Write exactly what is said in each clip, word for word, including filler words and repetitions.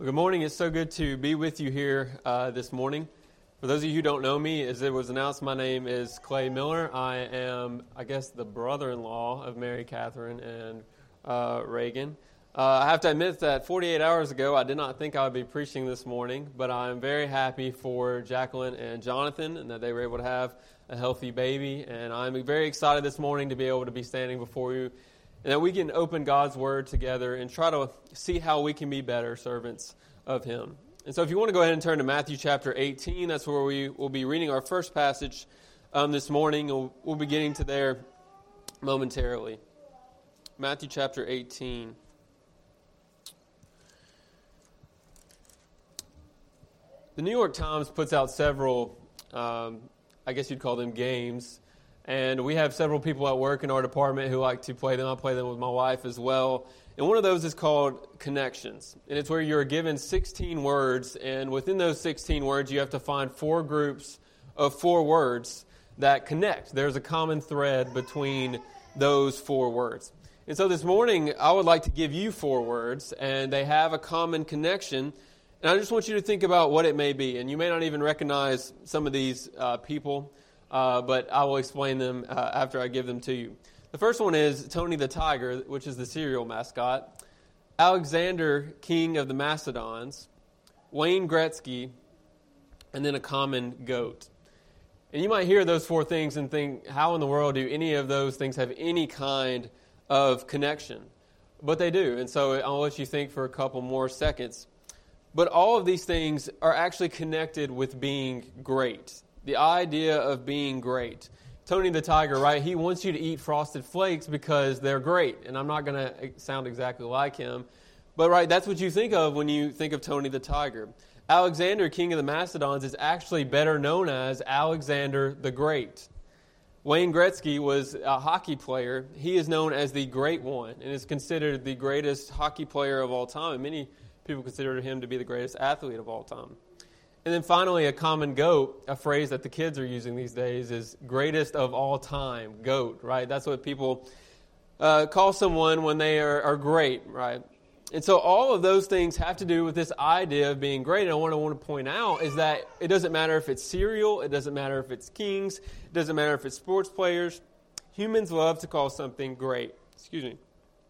Good morning. It's so good to be with you here uh, this morning. For those of you who don't know me, as it was announced, my name is Clay Miller. I am, I guess, the brother-in-law of Mary Catherine and uh, Reagan. Uh, I have to admit that forty-eight hours ago, I did not think I would be preaching this morning, but I'm very happy for Jacqueline and Jonathan and that they were able to have a healthy baby. And I'm very excited this morning to be able to be standing before you and that we can open God's Word together and try to see how we can be better servants of Him. And so if you want to go ahead and turn to Matthew chapter eighteen, that's where we will be reading our first passage um, this morning. We'll, we'll be getting to there momentarily. Matthew chapter eighteen. The New York Times puts out several, um, I guess you'd call them games. And we have several people at work in our department who like to play them. I play them with my wife as well. And one of those is called Connections. And it's where you're given sixteen words. And within those sixteen words, you have to find four groups of four words that connect. There's a common thread between those four words. And so this morning, I would like to give you four words. And they have a common connection. And I just want you to think about what it may be. And you may not even recognize some of these uh, people. Uh, but I will explain them uh, after I give them to you. The first one is Tony the Tiger, which is the cereal mascot, Alexander, king of the Macedons, Wayne Gretzky, and then a common goat. And you might hear those four things and think, how in the world do any of those things have any kind of connection? But they do, and so I'll let you think for a couple more seconds. But all of these things are actually connected with being great. The idea of being great. Tony the Tiger, right? He wants you to eat Frosted Flakes because they're great. And I'm not going to sound exactly like him. But, right, that's what you think of when you think of Tony the Tiger. Alexander, king of the Macedons, is actually better known as Alexander the Great. Wayne Gretzky was a hockey player. He is known as the Great One and is considered the greatest hockey player of all time. And many people consider him to be the greatest athlete of all time. And then finally, a common goat, a phrase that the kids are using these days, is greatest of all time, goat, right? That's what people uh, call someone when they are, are great, right? And so all of those things have to do with this idea of being great. And what I want to point out is that it doesn't matter if it's cereal, it doesn't matter if it's kings, it doesn't matter if it's sports players. Humans love to call something great. Excuse me.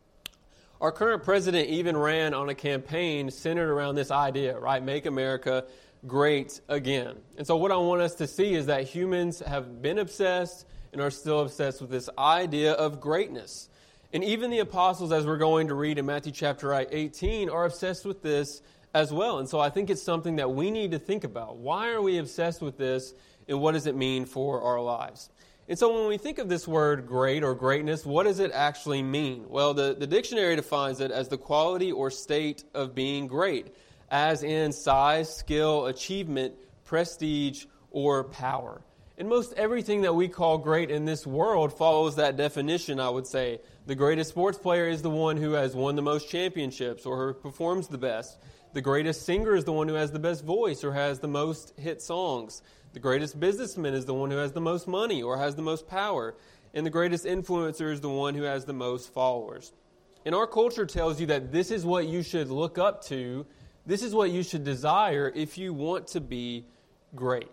Our current president even ran on a campaign centered around this idea, right? Make America great again. And so what I want us to see is that humans have been obsessed and are still obsessed with this idea of greatness. And even the apostles, as we're going to read in Matthew chapter eighteen, are obsessed with this as well. And so I think it's something that we need to think about. Why are we obsessed with this, and what does it mean for our lives? And so when we think of this word great or greatness, what does it actually mean? Well, the, the dictionary defines it as the quality or state of being great, as in size, skill, achievement, prestige, or power. And most everything that we call great in this world follows that definition, I would say. The greatest sports player is the one who has won the most championships or who performs the best. The greatest singer is the one who has the best voice or has the most hit songs. The greatest businessman is the one who has the most money or has the most power. And the greatest influencer is the one who has the most followers. And our culture tells you that this is what you should look up to. This is what you should desire if you want to be great.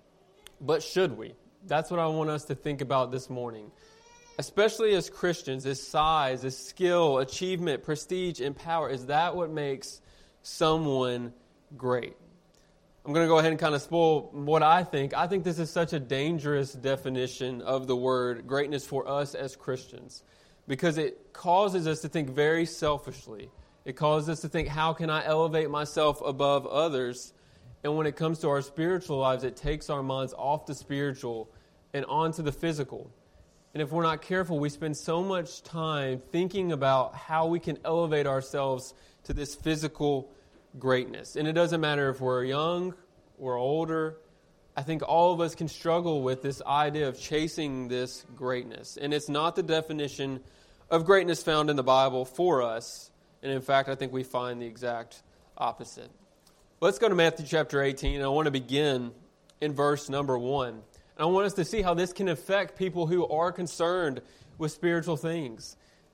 But should we? That's what I want us to think about this morning. Especially as Christians, is size, is skill, achievement, prestige, and power, is that what makes someone great? I'm going to go ahead and kind of spoil what I think. I think this is such a dangerous definition of the word greatness for us as Christians because it causes us to think very selfishly. It causes us to think, how can I elevate myself above others? And when it comes to our spiritual lives, it takes our minds off the spiritual and onto the physical. And if we're not careful, we spend so much time thinking about how we can elevate ourselves to this physical greatness. And it doesn't matter if we're young or older. I think all of us can struggle with this idea of chasing this greatness. And it's not the definition of greatness found in the Bible for us. And in fact, I think we find the exact opposite. Let's go to Matthew chapter eighteen, and I want to begin in verse number one. And I want us to see how this can affect people who are concerned with spiritual things.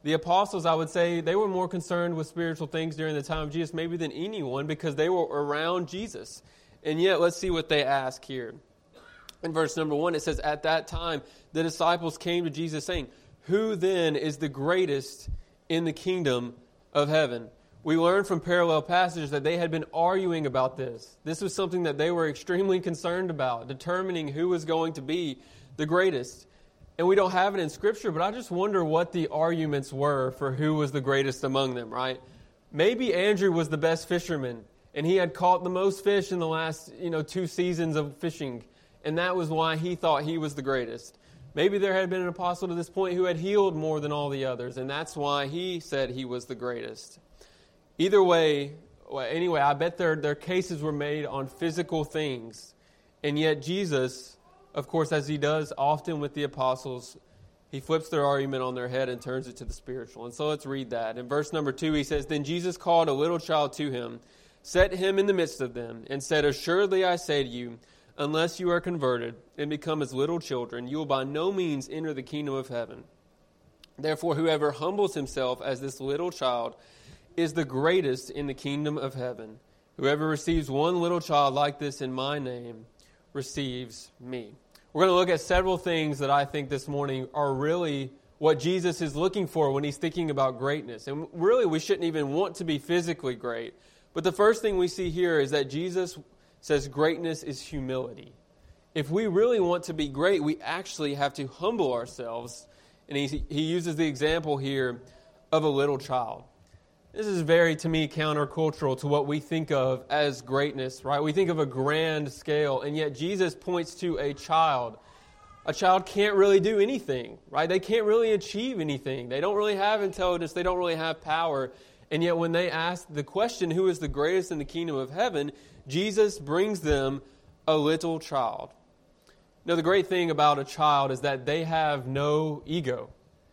The apostles, I would say, they were more concerned with spiritual things during the time of Jesus maybe than anyone because they were around Jesus. And yet, let's see what they ask here. In verse number one, it says, "At that time, the disciples came to Jesus saying, 'Who then is the greatest in the kingdom of heaven?'" We learn from parallel passages that they had been arguing about this. This was something that they were extremely concerned about, determining who was going to be the greatest. And we don't have it in Scripture, but I just wonder what the arguments were for who was the greatest among them, right? Maybe Andrew was the best fisherman, and he had caught the most fish in the last, you know, two seasons of fishing, and that was why he thought he was the greatest. Maybe there had been an apostle to this point who had healed more than all the others, and that's why he said he was the greatest. Either way, well, anyway, I bet their, their cases were made on physical things. And yet Jesus, of course, as he does often with the apostles, he flips their argument on their head and turns it to the spiritual. And so let's read that. In verse number two, he says, "Then Jesus called a little child to him, set him in the midst of them, and said, 'Assuredly I say to you, unless you are converted and become as little children, you will by no means enter the kingdom of heaven. Therefore, whoever humbles himself as this little child is the greatest in the kingdom of heaven. Whoever receives one little child like this in my name receives me.'" We're going to look at several things that I think this morning are really what Jesus is looking for when he's thinking about greatness. And really, we shouldn't even want to be physically great. But the first thing we see here is that Jesus says greatness is humility. If we really want to be great, we actually have to humble ourselves. And he, he uses the example here of a little child. This is very, to me, countercultural to what we think of as greatness, right? We think of a grand scale, and yet Jesus points to a child. A child can't really do anything, right? They can't really achieve anything. They don't really have intelligence. They don't really have power. And yet when they ask the question, who is the greatest in the kingdom of heaven, Jesus brings them a little child. Now, the great thing about a child is that they have no ego.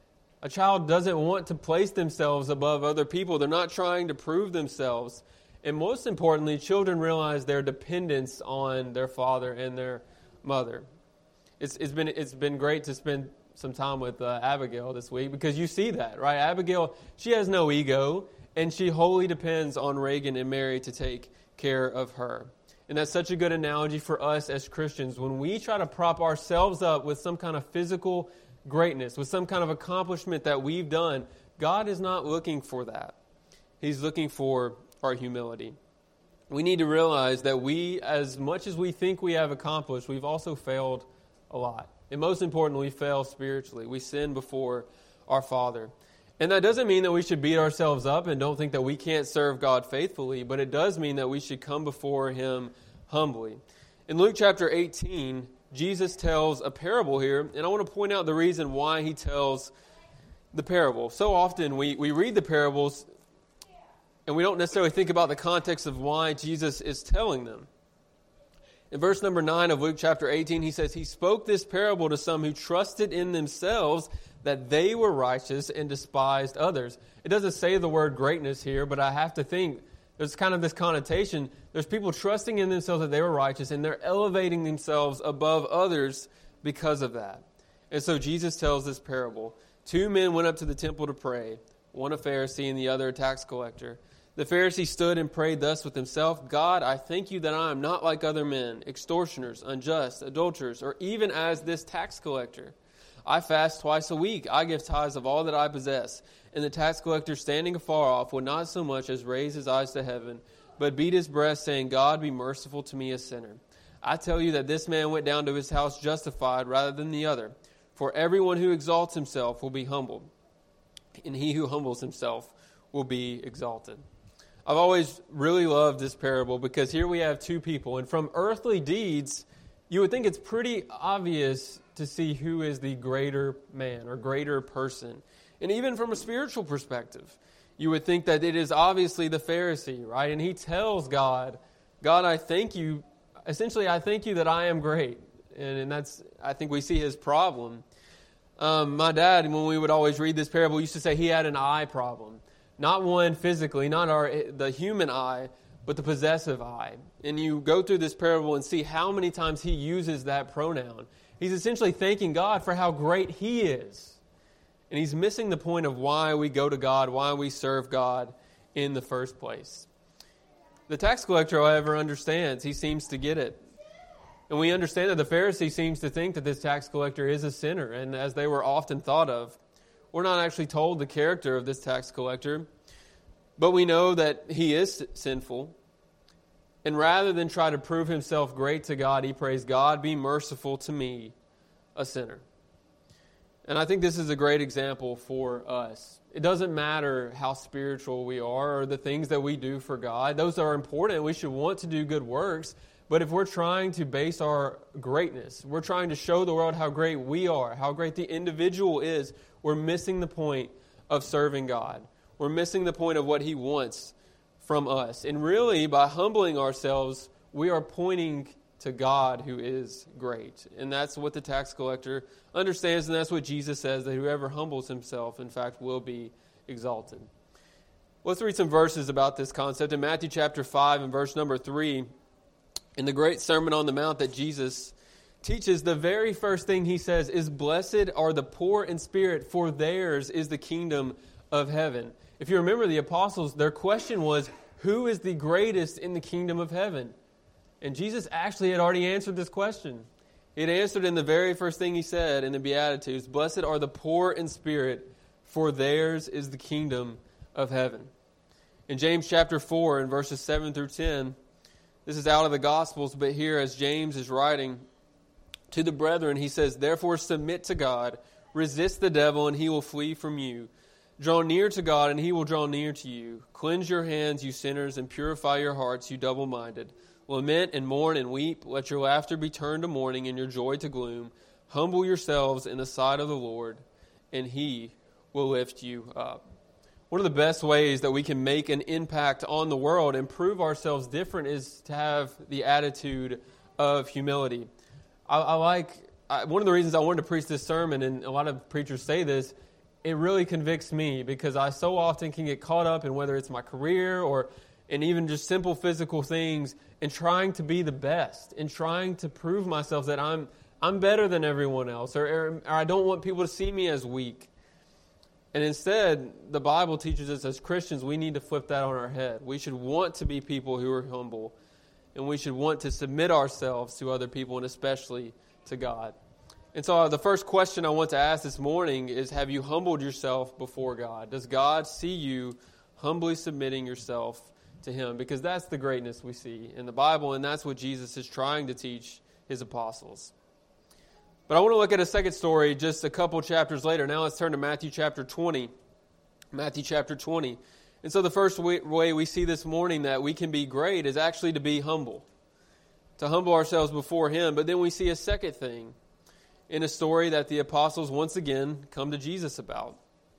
A child doesn't want to place themselves above other people. They're not trying to prove themselves. And most importantly, children realize their dependence on their father and their mother. It's, it's been it's been great to spend some time with uh, Abigail this week because you see that, right? Abigail, she has no ego, and she wholly depends on Reagan and Mary to take care of her. And that's such a good analogy for us as Christians. When we try to prop ourselves up with some kind of physical greatness, with some kind of accomplishment that we've done, God is not looking for that. He's looking for our humility. We need to realize that we, as much as we think we have accomplished, we've also failed a lot. And most importantly, we fail spiritually. We sin before our Father. And that doesn't mean that we should beat ourselves up and don't think that we can't serve God faithfully, but it does mean that we should come before Him humbly. In Luke chapter eighteen, Jesus tells a parable here, and I want to point out the reason why he tells the parable. So often we, we read the parables and we don't necessarily think about the context of why Jesus is telling them. In verse number nine of Luke chapter eighteen, he says, "He spoke this parable to some who trusted in themselves that they were righteous and despised others." It doesn't say the word greatness here, but I have to think there's kind of this connotation. There's people trusting in themselves that they were righteous, and they're elevating themselves above others because of that. And so Jesus tells this parable. Two men went up to the temple to pray, one a Pharisee and the other a tax collector. The Pharisee stood and prayed thus with himself, "God, I thank you that I am not like other men, extortioners, unjust, adulterers, or even as this tax collector. I fast twice a week. I give tithes of all that I possess." And the tax collector, standing afar off, would not so much as raise his eyes to heaven, but beat his breast, saying, "God, be merciful to me, a sinner." I tell you that this man went down to his house justified rather than the other. For everyone who exalts himself will be humbled, and he who humbles himself will be exalted. I've always really loved this parable because here we have two people, and from earthly deeds, you would think it's pretty obvious to see who is the greater man or greater person. And even from a spiritual perspective, you would think that it is obviously the Pharisee, right? And he tells God, "God, I thank you. Essentially, I thank you that I am great." And, and that's, I think we see his problem. Um, my dad, when we would always read this parable, used to say he had an eye problem. Not one physically, not our the human eye, but the possessive eye. And you go through this parable and see how many times he uses that pronoun. He's essentially thanking God for how great he is. And he's missing the point of why we go to God, why we serve God in the first place. The tax collector, however, understands. He seems to get it. And we understand that the Pharisee seems to think that this tax collector is a sinner, and as they were often thought of. We're not actually told the character of this tax collector, but we know that he is sinful. And rather than try to prove himself great to God, he prays, God, be merciful to me, a sinner. And I think this is a great example for us. It doesn't matter how spiritual we are or the things that we do for God. Those are important. We should want to do good works. But if we're trying to base our greatness, we're trying to show the world how great we are, how great the individual is, we're missing the point of serving God. We're missing the point of what He wants from us. And really, by humbling ourselves, we are pointing to God who is great. And that's what the tax collector understands, and that's what Jesus says, that whoever humbles himself, in fact, will be exalted. Let's read some verses about this concept. In Matthew chapter five and verse number three, in the great Sermon on the Mount that Jesus teaches, the very first thing He says is, blessed are the poor in spirit, for theirs is the kingdom of heaven. If you remember the apostles, their question was, who is the greatest in the kingdom of heaven? And Jesus actually had already answered this question. He had answered in the very first thing He said in the Beatitudes, blessed are the poor in spirit, for theirs is the kingdom of heaven. In James chapter four, in verses seven through ten, this is out of the Gospels, but here as James is writing to the brethren, he says, therefore submit to God, resist the devil, and he will flee from you. Draw near to God, and He will draw near to you. Cleanse your hands, you sinners, and purify your hearts, you double-minded. Lament and mourn and weep. Let your laughter be turned to mourning and your joy to gloom. Humble yourselves in the sight of the Lord, and He will lift you up. One of the best ways that we can make an impact on the world and prove ourselves different is to have the attitude of humility. I, I like, I, one of the reasons I wanted to preach this sermon, and a lot of preachers say this, it really convicts me because I so often can get caught up in whether it's my career or and even just simple physical things and trying to be the best and trying to prove myself that I'm I'm better than everyone else or, or, or I don't want people to see me as weak. And instead, the Bible teaches us as Christians, we need to flip that on our head. We should want to be people who are humble, and we should want to submit ourselves to other people, and especially to God. And so the first question I want to ask this morning is, have you humbled yourself before God? Does God see you humbly submitting yourself to Him? Because that's the greatness we see in the Bible, and that's what Jesus is trying to teach His apostles. But I want to look at a second story just a couple chapters later. Now let's turn to Matthew chapter twenty. Matthew chapter twenty. And so the first way we see this morning that we can be great is actually to be humble. To humble ourselves before Him. But then we see a second thing in a story that the apostles once again come to Jesus about.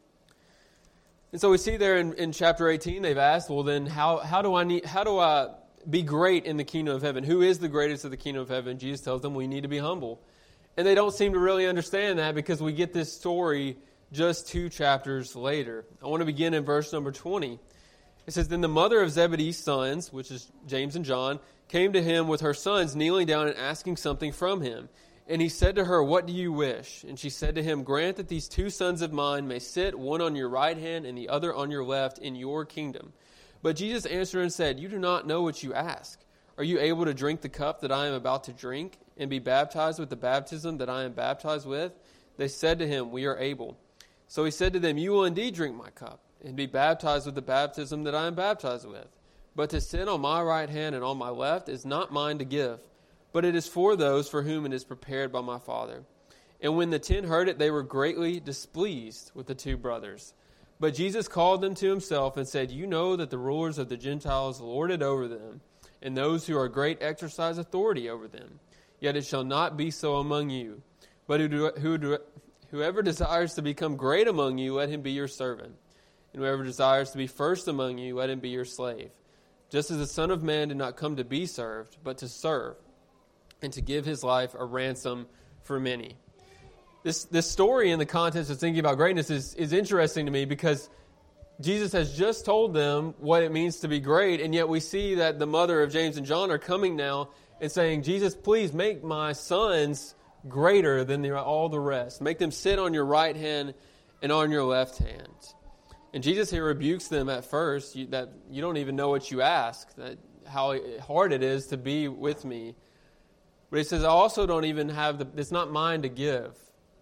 And so we see there in, in chapter eighteen, they've asked, well then how, how do I need how do I be great in the kingdom of heaven? Who is the greatest of the kingdom of heaven? Jesus tells them we need to be humble. And they don't seem to really understand that because we get this story just two chapters later. I want to begin in verse number twenty. It says, then the mother of Zebedee's sons, which is James and John, came to him with her sons, kneeling down and asking something from him. And he said to her, what do you wish? And she said to him, grant that these two sons of mine may sit, one on your right hand and the other on your left, in your kingdom. But Jesus answered and said, you do not know what you ask. Are you able to drink the cup that I am about to drink, and be baptized with the baptism that I am baptized with? They said to him, we are able. So he said to them, you will indeed drink my cup, and be baptized with the baptism that I am baptized with. But to sit on my right hand and on my left is not mine to give, but it is for those for whom it is prepared by my Father. And when the ten heard it, they were greatly displeased with the two brothers. But Jesus called them to himself and said, you know that the rulers of the Gentiles lord it over them, and those who are great exercise authority over them. Yet it shall not be so among you. But who do, who do, whoever desires to become great among you, let him be your servant. And whoever desires to be first among you, let him be your slave. Just as the Son of Man did not come to be served, but to serve, and to give his life a ransom for many. This this story in the context of thinking about greatness is, is interesting to me because Jesus has just told them what it means to be great, and yet we see that the mother of James and John are coming now and saying, Jesus, please make my sons greater than the, all the rest. Make them sit on your right hand and on your left hand. And Jesus here rebukes them at first you, that you don't even know what you ask, that how hard it is to be with me. But he says, I also don't even have the, it's not mine to give.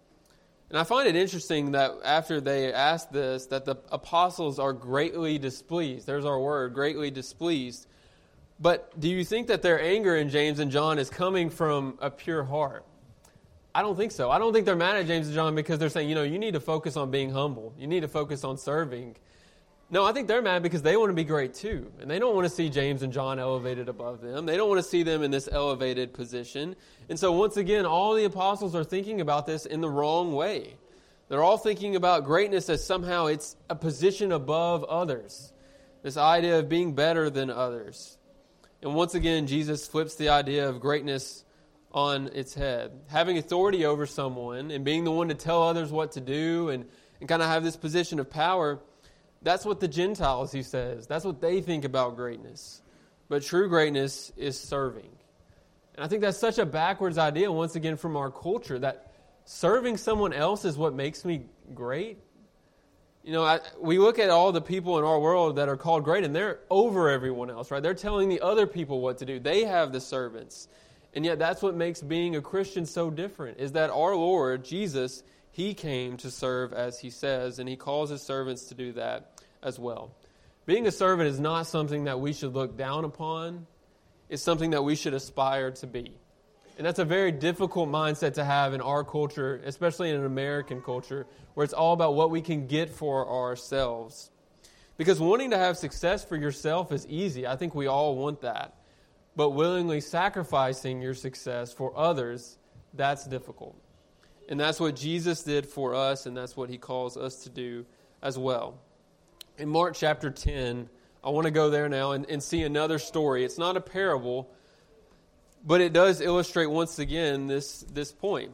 And I find it interesting that after they ask this, that the apostles are greatly displeased. There's our word, greatly displeased. But do you think that their anger in James and John is coming from a pure heart? I don't think so. I don't think they're mad at James and John because they're saying, you know, you need to focus on being humble. You need to focus on serving. No, I think they're mad because they want to be great too. And they don't want to see James and John elevated above them. They don't want to see them in this elevated position. And so once again, all the apostles are thinking about this in the wrong way. They're all thinking about greatness as somehow it's a position above others. This idea of being better than others. And once again, Jesus flips the idea of greatness on its head. Having authority over someone and being the one to tell others what to do and, and kind of have this position of power, that's what the Gentiles, he says, that's what they think about greatness. But true greatness is serving. And I think that's such a backwards idea, once again, from our culture, that serving someone else is what makes me great. You know, I, we look at all the people in our world that are called great, and they're over everyone else, right? They're telling the other people what to do. They have the servants. And yet that's what makes being a Christian so different, is that our Lord, Jesus, he came to serve as he says, and he calls his servants to do that as well. Being a servant is not something that we should look down upon. It's something that we should aspire to be. And that's a very difficult mindset to have in our culture, especially in an American culture, where it's all about what we can get for ourselves. Because wanting to have success for yourself is easy. I think we all want that. But willingly sacrificing your success for others, that's difficult. And that's what Jesus did for us, and that's what he calls us to do as well. In Mark chapter ten, I want to go there now and, and see another story. It's not a parable, but it does illustrate once again this, this point.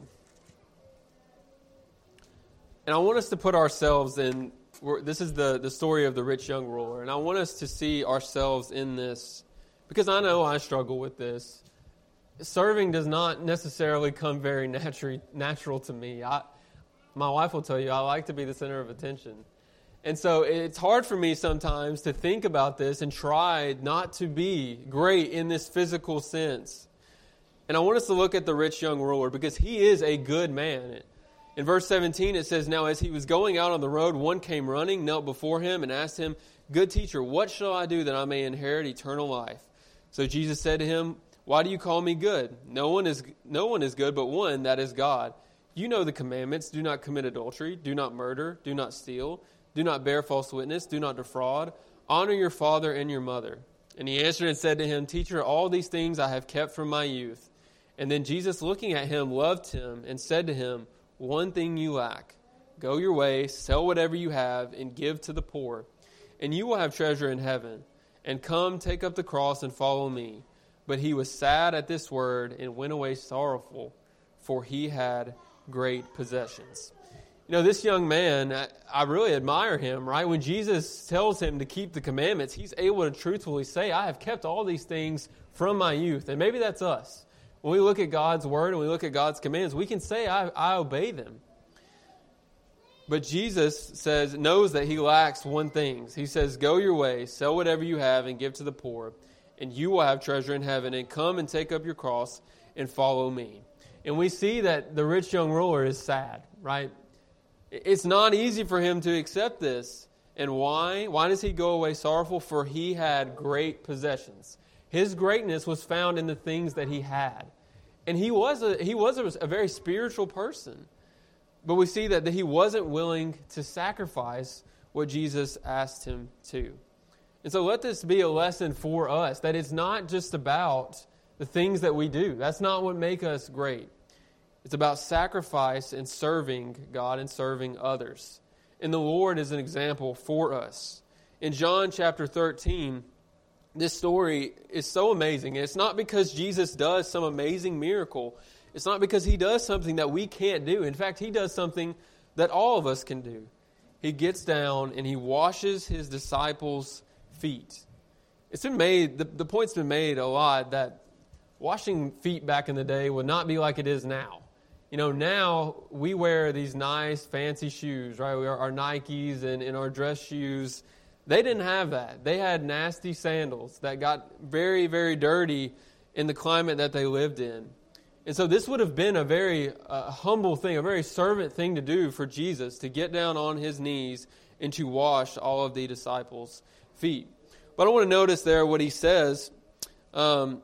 And I want us to put ourselves in, this is the, the story of the rich young ruler, and I want us to see ourselves in this. Because I know I struggle with this. Serving does not necessarily come very naturally, natural to me. I, my wife will tell you I like to be the center of attention. And so it's hard for me sometimes to think about this and try not to be great in this physical sense. And I want us to look at the rich young ruler because he is a good man. In verse seventeen it says, Now as he was going out on the road, one came running, knelt before him and asked him, Good teacher, what shall I do that I may inherit eternal life? So Jesus said to him, Why do you call me good? No one is no one is good but one, that is God. You know the commandments. Do not commit adultery. Do not murder. Do not steal. Do not bear false witness. Do not defraud. Honor your father and your mother. And he answered and said to him, Teacher, all these things I have kept from my youth. And then Jesus, looking at him, loved him and said to him, One thing you lack. Go your way, sell whatever you have, and give to the poor, and you will have treasure in heaven. And come, take up the cross and follow me. But he was sad at this word and went away sorrowful, for he had great possessions. You know, this young man, I, I really admire him, right? When Jesus tells him to keep the commandments, he's able to truthfully say, I have kept all these things from my youth. And maybe that's us. When we look at God's word and we look at God's commands, we can say, I, I obey them. But Jesus says, knows that he lacks one thing. He says, Go your way, sell whatever you have and give to the poor, and you will have treasure in heaven, and come and take up your cross and follow me. And we see that the rich young ruler is sad, right? It's not easy for him to accept this. And why? Why does he go away sorrowful? For he had great possessions. His greatness was found in the things that he had. And he was a, he was a, a very spiritual person. But we see that he wasn't willing to sacrifice what Jesus asked him to. And so let this be a lesson for us, that it's not just about the things that we do. That's not what makes us great. It's about sacrifice and serving God and serving others. And the Lord is an example for us. In John chapter thirteen, this story is so amazing. And it's not because Jesus does some amazing miracle. It's not because he does something that we can't do. In fact, he does something that all of us can do. He gets down and he washes his disciples' feet. It's been made, the, the point's been made a lot that washing feet back in the day would not be like it is now. You know, now we wear these nice, fancy shoes, right? We are our Nikes and, and our dress shoes. They didn't have that. They had nasty sandals that got very, very dirty in the climate that they lived in. And so this would have been a very uh, humble thing, a very servant thing to do for Jesus, to get down on his knees and to wash all of the disciples' feet. But I want to notice there what he says um,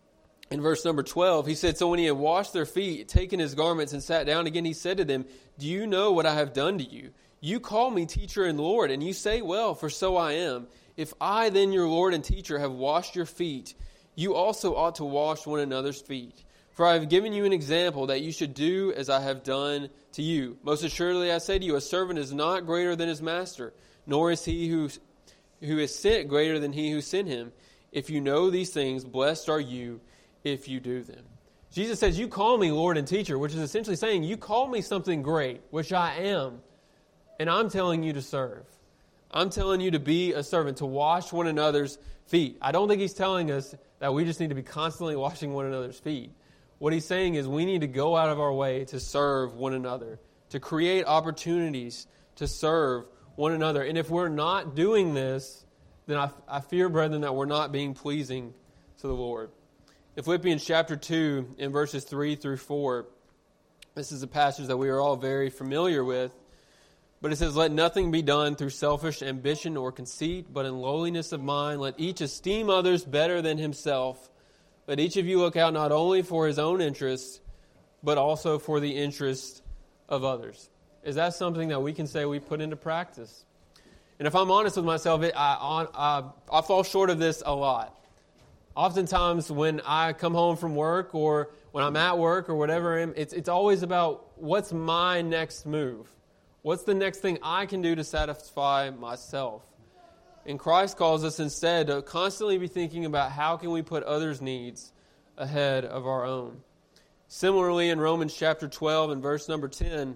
in verse number twelve. He said, so when he had washed their feet, taken his garments and sat down again, he said to them, do you know what I have done to you? You call me teacher and Lord, and you say, well, for so I am. If I then, your Lord and teacher, have washed your feet, you also ought to wash one another's feet. For I have given you an example that you should do as I have done to you. Most assuredly I say to you, a servant is not greater than his master, nor is he who, who is sent greater than he who sent him. If you know these things, blessed are you if you do them. Jesus says, you call me Lord and teacher, which is essentially saying, you call me something great, which I am. And I'm telling you to serve. I'm telling you to be a servant, to wash one another's feet. I don't think he's telling us that we just need to be constantly washing one another's feet. What he's saying is we need to go out of our way to serve one another, to create opportunities to serve one another. And if we're not doing this, then I, I fear, brethren, that we're not being pleasing to the Lord. In Philippians chapter two, in verses three through four, this is a passage that we are all very familiar with. But it says, let nothing be done through selfish ambition or conceit, but in lowliness of mind, let each esteem others better than himself. Let each of you look out not only for his own interests, but also for the interest of others. Is that something that we can say we put into practice? And if I'm honest with myself, it, I, I, I fall short of this a lot. Oftentimes when I come home from work or when I'm at work or whatever, it's, it's always about what's my next move. What's the next thing I can do to satisfy myself? And Christ calls us instead to constantly be thinking about how can we put others' needs ahead of our own. Similarly, in Romans chapter twelve and verse number ten,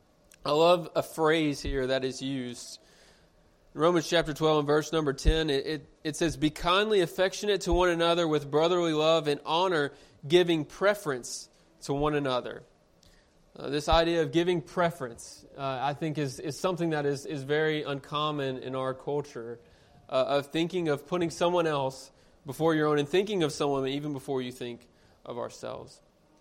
I love a phrase here that is used. In Romans chapter twelve and verse number ten, it, it, it says, be kindly affectionate to one another with brotherly love and honor, giving preference to one another. Uh, this idea of giving preference, uh, I think, is, is something that is, is very uncommon in our culture, uh, of thinking of putting someone else before your own and thinking of someone even before you think of ourselves.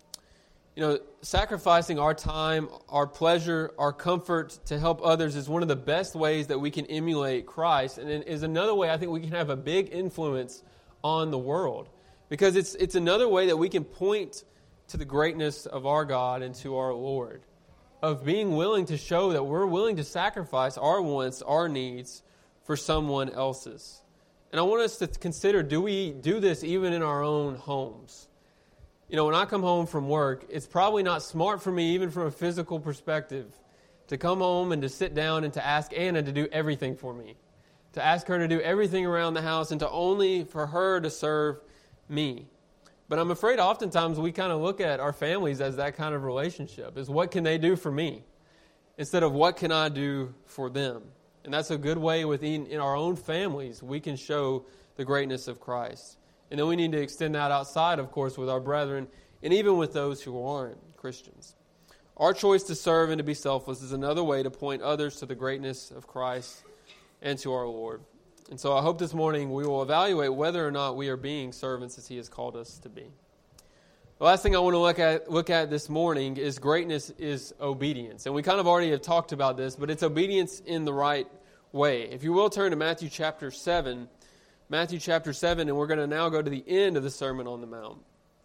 You know, sacrificing our time, our pleasure, our comfort to help others is one of the best ways that we can emulate Christ, and it is another way I think we can have a big influence on the world, because it's it's another way that we can point to the greatness of our God and to our Lord, of being willing to show that we're willing to sacrifice our wants, our needs for someone else's. And I want us to consider, do we do this even in our own homes? You know, when I come home from work, it's probably not smart for me, even from a physical perspective, to come home and to sit down and to ask Anna to do everything for me, to ask her to do everything around the house and to only for her to serve me. But I'm afraid oftentimes we kind of look at our families as that kind of relationship, is what can they do for me, instead of what can I do for them. And that's a good way within in our own families we can show the greatness of Christ. And then we need to extend that outside, of course, with our brethren and even with those who aren't Christians. Our choice to serve and to be selfless is another way to point others to the greatness of Christ and to our Lord. And so I hope this morning we will evaluate whether or not we are being servants as He has called us to be. The last thing I want to look at look at this morning is greatness is obedience. And we kind of already have talked about this, but it's obedience in the right way. If you will turn to Matthew chapter seven, Matthew chapter seven, and we're going to now go to the end of the Sermon on the Mount.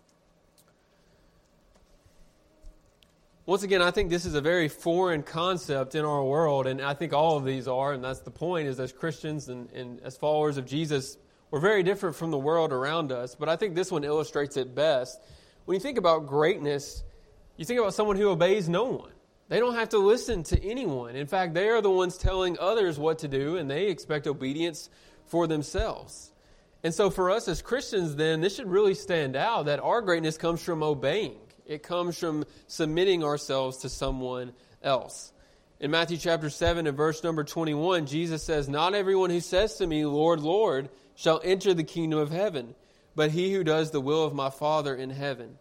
Once again, I think this is a very foreign concept in our world, and I think all of these are, and that's the point, is as Christians and, and as followers of Jesus, we're very different from the world around us, but I think this one illustrates it best. When you think about greatness, you think about someone who obeys no one. They don't have to listen to anyone. In fact, they are the ones telling others what to do, and they expect obedience for themselves. And so for us as Christians, then, this should really stand out, that our greatness comes from obeying. It comes from submitting ourselves to someone else. In Matthew chapter seven and verse number twenty-one, Jesus says, not everyone who says to me, Lord, Lord, shall enter the kingdom of heaven, but he who does the will of my Father in heaven.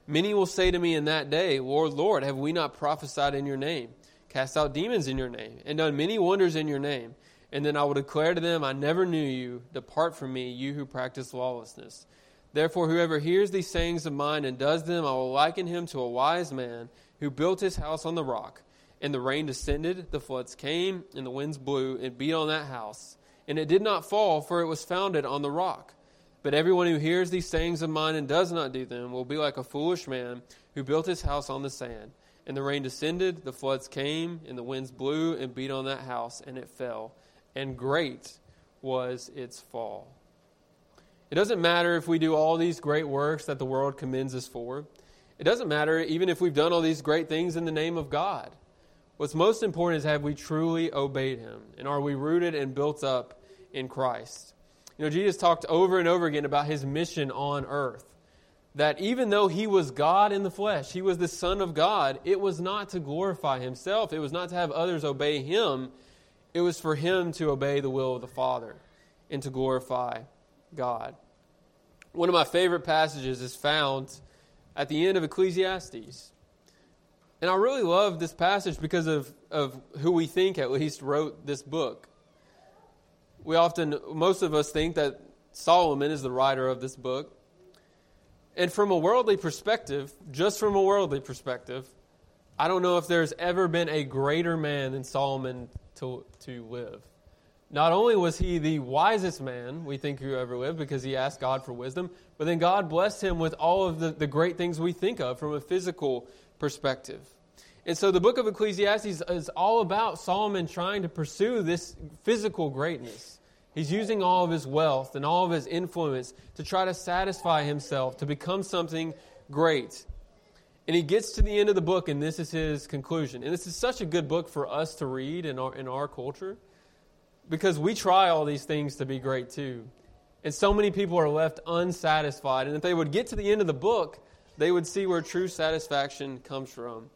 Many will say to me in that day, Lord, Lord, have we not prophesied in your name, cast out demons in your name, and done many wonders in your name? And then I will declare to them, I never knew you. Depart from me, you who practice lawlessness. Therefore, whoever hears these sayings of mine and does them, I will liken him to a wise man who built his house on the rock. And the rain descended, the floods came, and the winds blew and beat on that house. And it did not fall, for it was founded on the rock. But everyone who hears these sayings of mine and does not do them will be like a foolish man who built his house on the sand. And the rain descended, the floods came, and the winds blew and beat on that house, and it fell. And great was its fall. It doesn't matter if we do all these great works that the world commends us for. It doesn't matter even if we've done all these great things in the name of God. What's most important is, have we truly obeyed him? And are we rooted and built up in Christ? You know, Jesus talked over and over again about his mission on earth. That even though he was God in the flesh, he was the Son of God, it was not to glorify himself. It was not to have others obey him. It was for him to obey the will of the Father and to glorify God. One of my favorite passages is found at the end of Ecclesiastes. And I really love this passage because of, of who we think at least wrote this book. We often, most of us think that Solomon is the writer of this book. And from a worldly perspective, just from a worldly perspective, I don't know if there's ever been a greater man than Solomon to, to live. Not only was he the wisest man we think who ever lived because he asked God for wisdom, but then God blessed him with all of the, the great things we think of from a physical perspective. And so the book of Ecclesiastes is all about Solomon trying to pursue this physical greatness. He's using all of his wealth and all of his influence to try to satisfy himself, to become something great. And he gets to the end of the book, and this is his conclusion. And this is such a good book for us to read in our, in our culture, because we try all these things to be great too. And so many people are left unsatisfied. And if they would get to the end of the book, they would see where true satisfaction comes from.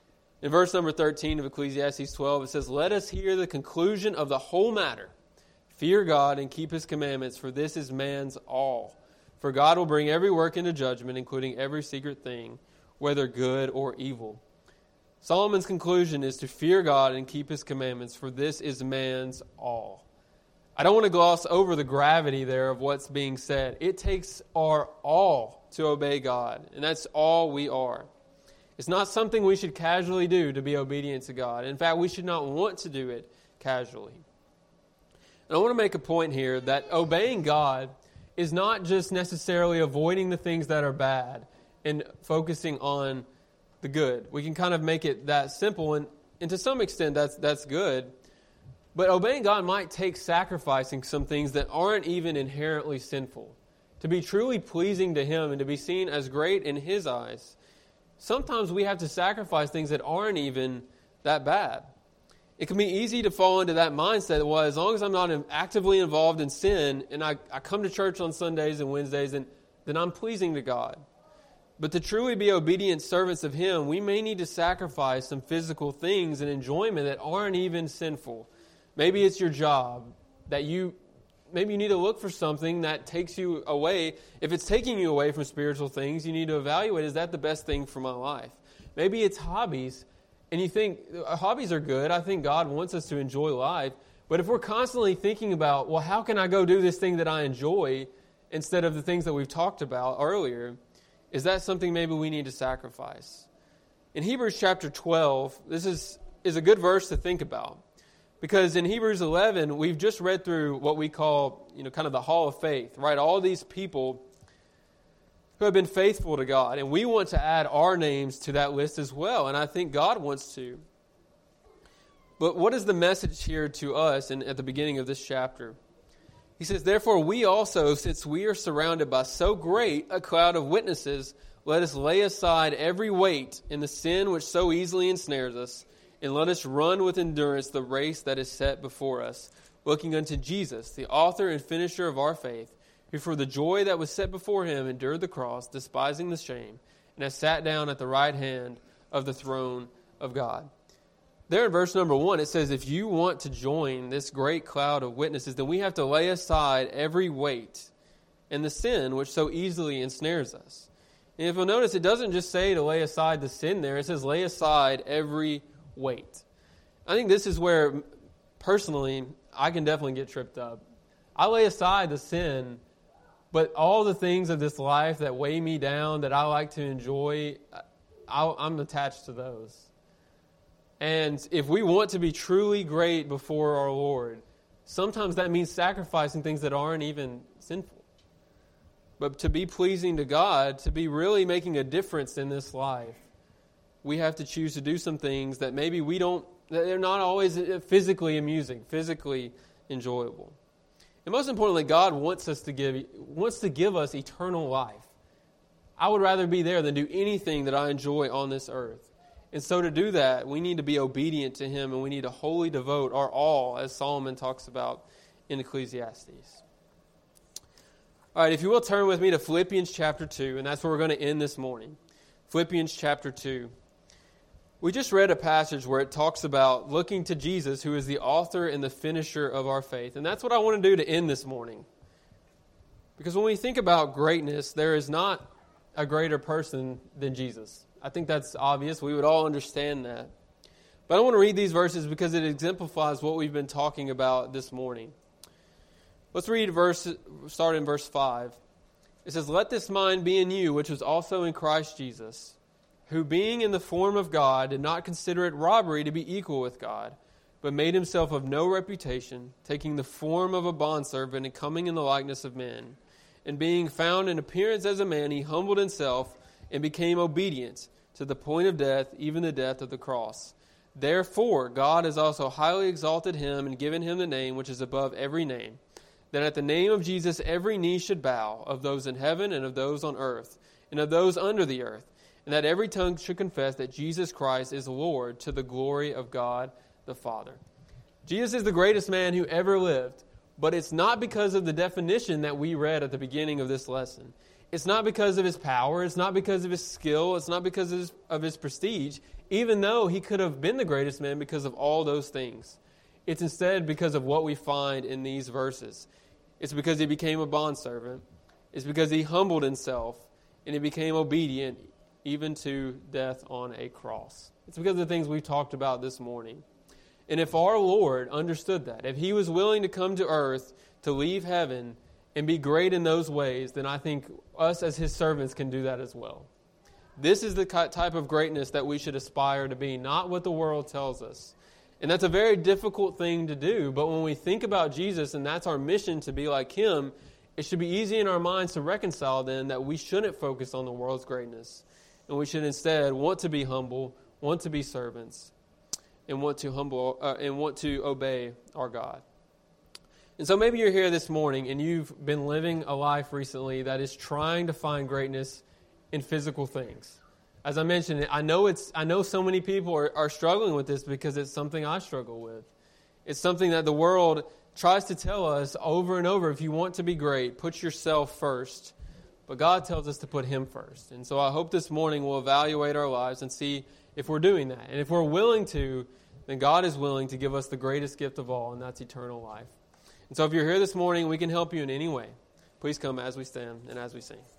In verse number thirteen of Ecclesiastes twelve, it says, "Let us hear the conclusion of the whole matter. Fear God and keep his commandments, for this is man's all. For God will bring every work into judgment, including every secret thing, whether good or evil." Solomon's conclusion is to fear God and keep his commandments, for this is man's all. I don't want to gloss over the gravity there of what's being said. It takes our all to obey God, and that's all we are. It's not something we should casually do to be obedient to God. In fact, we should not want to do it casually. And I want to make a point here that obeying God is not just necessarily avoiding the things that are bad and focusing on the good. We can kind of make it that simple, and, and to some extent that's that's good. But obeying God might take sacrificing some things that aren't even inherently sinful. To be truly pleasing to him and to be seen as great in his eyes, sometimes we have to sacrifice things that aren't even that bad. It can be easy to fall into that mindset, well, as long as I'm not actively involved in sin and I, I come to church on Sundays and Wednesdays, and then I'm pleasing to God. But to truly be obedient servants of him, we may need to sacrifice some physical things and enjoyment that aren't even sinful. Maybe it's your job that you, maybe you need to look for something that takes you away. If it's taking you away from spiritual things, you need to evaluate, is that the best thing for my life? Maybe it's hobbies, and you think, hobbies are good. I think God wants us to enjoy life. But if we're constantly thinking about, well, how can I go do this thing that I enjoy instead of the things that we've talked about earlier, is that something maybe we need to sacrifice? In Hebrews chapter twelve, this is, is a good verse to think about. Because in Hebrews eleven, we've just read through what we call, you know, kind of the hall of faith, right? All these people who have been faithful to God. And we want to add our names to that list as well. And I think God wants to. But what is the message here to us in, at the beginning of this chapter? He says, "Therefore we also, since we are surrounded by so great a cloud of witnesses, let us lay aside every weight and the sin which so easily ensnares us, and let us run with endurance the race that is set before us, looking unto Jesus, the author and finisher of our faith, who for the joy that was set before him endured the cross, despising the shame, and has sat down at the right hand of the throne of God." There in verse number one, it says, if you want to join this great cloud of witnesses, then we have to lay aside every weight and the sin which so easily ensnares us. And if you'll notice, it doesn't just say to lay aside the sin there. It says lay aside every weight. I think this is where, personally, I can definitely get tripped up. I lay aside the sin, but all the things of this life that weigh me down, that I like to enjoy, I, I'm attached to those. And if we want to be truly great before our Lord, sometimes that means sacrificing things that aren't even sinful. But to be pleasing to God, to be really making a difference in this life, we have to choose to do some things that maybe we don't, that they're not always physically amusing, physically enjoyable. And most importantly, God wants us to give, wants to give us eternal life. I would rather be there than do anything that I enjoy on this earth. And so to do that, we need to be obedient to Him, and we need to wholly devote our all, as Solomon talks about in Ecclesiastes. All right, if you will turn with me to Philippians chapter two, and that's where we're going to end this morning. Philippians chapter two. We just read a passage where it talks about looking to Jesus, who is the author and the finisher of our faith. And that's what I want to do to end this morning. Because when we think about greatness, there is not a greater person than Jesus. I think that's obvious. We would all understand that. But I want to read these verses because it exemplifies what we've been talking about this morning. Let's read verse, start in verse five. It says, "Let this mind be in you, which was also in Christ Jesus, who being in the form of God did not consider it robbery to be equal with God, but made himself of no reputation, taking the form of a bondservant and coming in the likeness of men. And being found in appearance as a man, he humbled himself and became obedient to the point of death, even the death of the cross. Therefore, God has also highly exalted him and given him the name which is above every name, that at the name of Jesus every knee should bow, of those in heaven and of those on earth, and of those under the earth, and that every tongue should confess that Jesus Christ is Lord, to the glory of God the Father." Jesus is the greatest man who ever lived, but it's not because of the definition that we read at the beginning of this lesson. It's not because of his power. It's not because of his skill. It's not because of his, of his prestige, even though he could have been the greatest man because of all those things. It's instead because of what we find in these verses. It's because he became a bondservant. It's because he humbled himself, and he became obedient even to death on a cross. It's because of the things we've talked about this morning. And if our Lord understood that, if he was willing to come to earth, to leave heaven, and be great in those ways, then I think us as his servants can do that as well. This is the type of greatness that we should aspire to be, not what the world tells us. And that's a very difficult thing to do, but when we think about Jesus and that's our mission to be like him, it should be easy in our minds to reconcile then that we shouldn't focus on the world's greatness. And we should instead want to be humble, want to be servants, and want to humble uh, and want to obey our God. And so maybe you're here this morning and you've been living a life recently that is trying to find greatness in physical things. As I mentioned, I know it's I know so many people are, are struggling with this because it's something I struggle with. It's something that the world tries to tell us over and over. If you want to be great, put yourself first. But God tells us to put him first. And so I hope this morning we'll evaluate our lives and see if we're doing that. And if we're willing to, then God is willing to give us the greatest gift of all, and that's eternal life. And so if you're here this morning, we can help you in any way. Please come as we stand and as we sing.